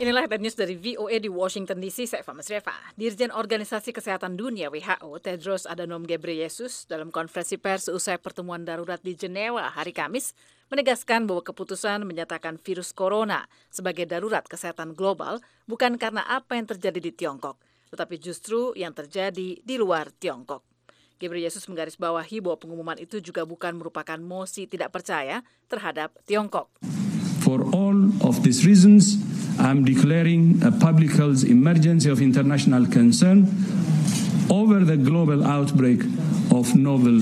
Inilah headline news dari VOA di Washington DC, saya Eva Masreva. Dirjen Organisasi Kesehatan Dunia WHO, Tedros Adhanom Ghebreyesus, dalam konferensi pers usai pertemuan darurat di Jenewa hari Kamis, menegaskan bahwa keputusan menyatakan virus corona sebagai darurat kesehatan global bukan karena apa yang terjadi di Tiongkok, tetapi justru yang terjadi di luar Tiongkok. Ghebreyesus menggarisbawahi bahwa pengumuman itu juga bukan merupakan mosi tidak percaya terhadap Tiongkok. For all of these reasons, I'm declaring a public health emergency of international concern over the global outbreak of novel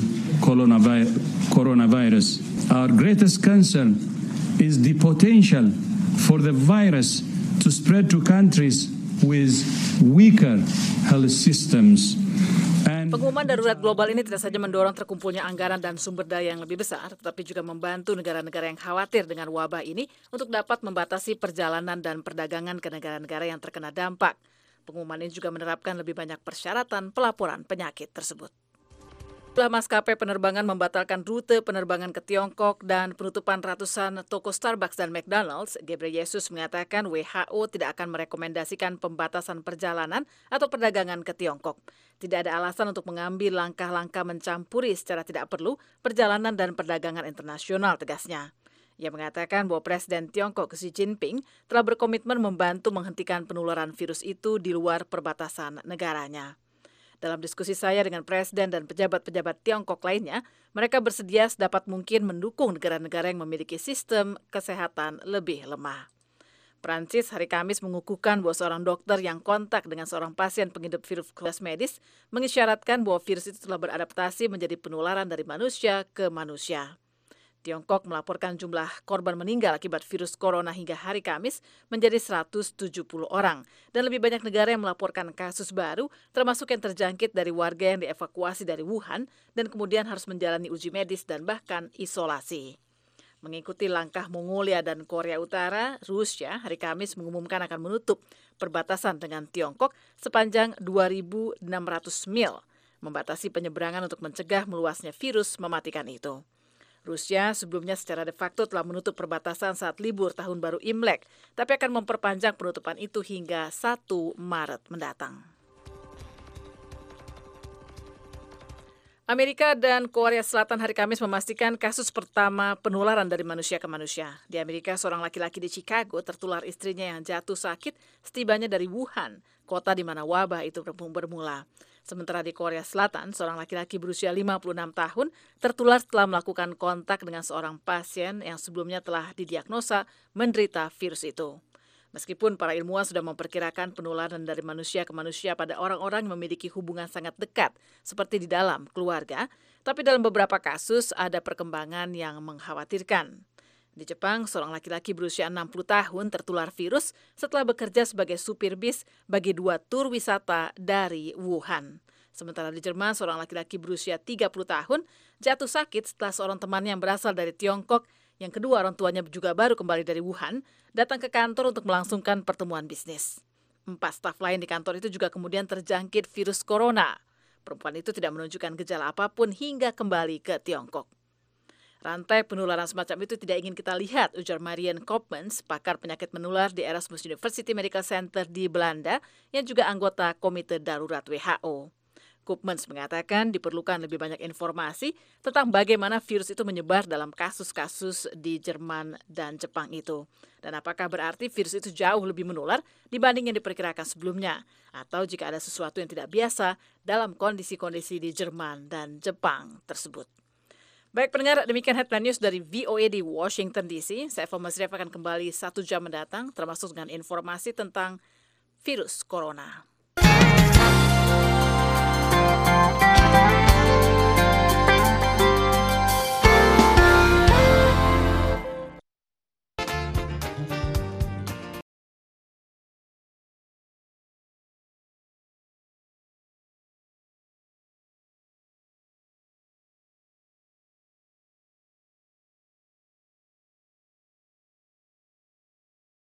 coronavirus. Our greatest concern is the potential for the virus to spread to countries with weaker health systems. Pengumuman darurat global ini tidak saja mendorong terkumpulnya anggaran dan sumber daya yang lebih besar, tetapi juga membantu negara-negara yang khawatir dengan wabah ini untuk dapat membatasi perjalanan dan perdagangan ke negara-negara yang terkena dampak. Pengumuman ini juga menerapkan lebih banyak persyaratan pelaporan penyakit tersebut. Setelah maskapai penerbangan membatalkan rute penerbangan ke Tiongkok dan penutupan ratusan toko Starbucks dan McDonald's, Ghebreyesus mengatakan WHO tidak akan merekomendasikan pembatasan perjalanan atau perdagangan ke Tiongkok. Tidak ada alasan untuk mengambil langkah-langkah mencampuri secara tidak perlu perjalanan dan perdagangan internasional, tegasnya. Ia mengatakan bahwa Presiden Tiongkok Xi Jinping telah berkomitmen membantu menghentikan penularan virus itu di luar perbatasan negaranya. Dalam diskusi saya dengan Presiden dan pejabat-pejabat Tiongkok lainnya, mereka bersedia sedapat mungkin mendukung negara-negara yang memiliki sistem kesehatan lebih lemah. Prancis hari Kamis mengukuhkan bahwa seorang dokter yang kontak dengan seorang pasien pengidap virus medis mengisyaratkan bahwa virus itu telah beradaptasi menjadi penularan dari manusia ke manusia. Tiongkok melaporkan jumlah korban meninggal akibat virus corona hingga hari Kamis menjadi 170 orang. Dan lebih banyak negara yang melaporkan kasus baru, termasuk yang terjangkit dari warga yang dievakuasi dari Wuhan dan kemudian harus menjalani uji medis dan bahkan isolasi. Mengikuti langkah Mongolia dan Korea Utara, Rusia hari Kamis mengumumkan akan menutup perbatasan dengan Tiongkok sepanjang 2.600 mil, membatasi penyeberangan untuk mencegah meluasnya virus mematikan itu. Rusia sebelumnya secara de facto telah menutup perbatasan saat libur Tahun Baru Imlek, tapi akan memperpanjang penutupan itu hingga 1 Maret mendatang. Amerika dan Korea Selatan hari Kamis memastikan kasus pertama penularan dari manusia ke manusia. Di Amerika, seorang laki-laki di Chicago tertular istrinya yang jatuh sakit setibanya dari Wuhan, kota di mana wabah itu bermula. Sementara di Korea Selatan, seorang laki-laki berusia 56 tahun tertular setelah melakukan kontak dengan seorang pasien yang sebelumnya telah didiagnosa menderita virus itu. Meskipun para ilmuwan sudah memperkirakan penularan dari manusia ke manusia pada orang-orang yang memiliki hubungan sangat dekat, seperti di dalam keluarga, tapi dalam beberapa kasus ada perkembangan yang mengkhawatirkan. Di Jepang, seorang laki-laki berusia 60 tahun tertular virus setelah bekerja sebagai supir bis bagi 2 tur wisata dari Wuhan. Sementara di Jerman, seorang laki-laki berusia 30 tahun jatuh sakit setelah seorang temannya yang berasal dari Tiongkok, yang kedua orang tuanya juga baru kembali dari Wuhan, datang ke kantor untuk melangsungkan pertemuan bisnis. 4 staf lain di kantor itu juga kemudian terjangkit virus corona. Perempuan itu tidak menunjukkan gejala apapun hingga kembali ke Tiongkok. Rantai penularan semacam itu tidak ingin kita lihat, ujar Marian Koopmans, pakar penyakit menular di Erasmus University Medical Center di Belanda, yang juga anggota Komite Darurat WHO. Koopmans mengatakan diperlukan lebih banyak informasi tentang bagaimana virus itu menyebar dalam kasus-kasus di Jerman dan Jepang itu. Dan apakah berarti virus itu jauh lebih menular dibanding yang diperkirakan sebelumnya, atau jika ada sesuatu yang tidak biasa dalam kondisi-kondisi di Jerman dan Jepang tersebut. Baik pendengar, demikian headline news dari VOA di Washington DC. Saya Eva Masreva akan kembali 1 jam mendatang, termasuk dengan informasi tentang virus corona.